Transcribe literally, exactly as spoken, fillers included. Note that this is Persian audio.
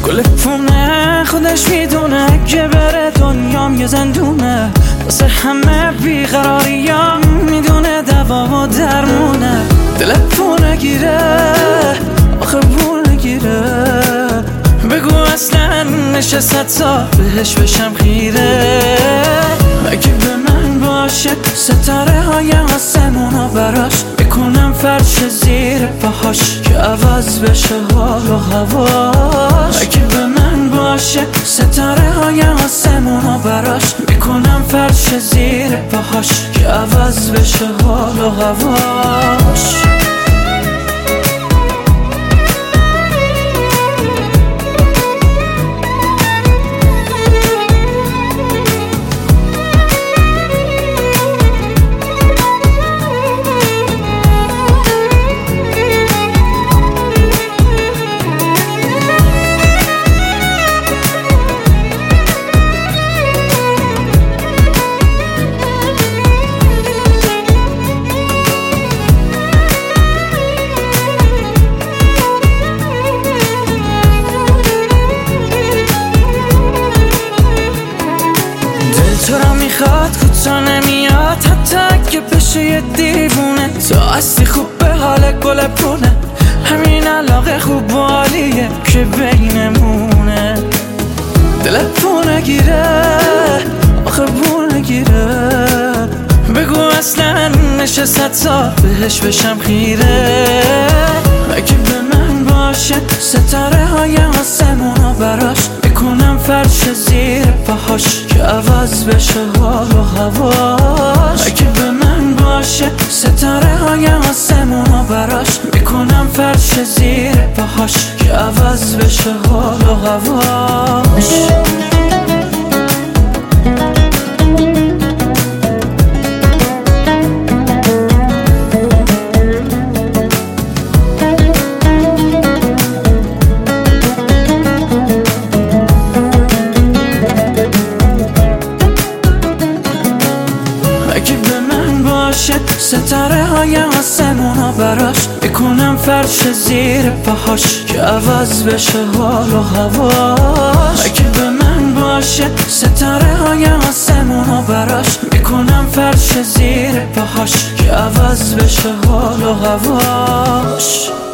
گل پونه خودش میدونه اگه بره دنیام یه زندونه، واسه همه بیقراریم میدونه دوا و درمونه. دل پونه گیره آخه پونه گیره، بگو اصلا نشست تا بهش بشم خیره. اگه به من باشه ستاره های آسمونا براش میکنم فرش زیر پاهاش که عوض بشه حال و هواش. اگه به من باشه ستاره های آسمونا براش میکنم فرش زیر پاهاش که عوض بشه حال و هواش. تو را میخواد کوتا نمیاد حتی اگه بشه یه دیوونه. تو هستی خوب به حال گل پونه، همین علاقه خوب و عالیه که بینمونه. دل پونه گیره آخه پونه گیره، بگو اصلا نشست تا بهش بشم خیره. اگه به من باشه ستاره های آسمونا براش میکنم فرش زیر پاهاش که عوض بشه حال و هواش. اگه به من باشه ستاره های آسمونا براش میکنم فرش زیر پاهاش که عوض بشه حال و هواش. ستاره های آسمونا براش میکنم فرش زیر پاهاش که عوض بشه حال و هواش. اگه به من باشه ستاره های آسمونا براش میکنم فرش زیر پاهاش که عوض بشه حال و هواش.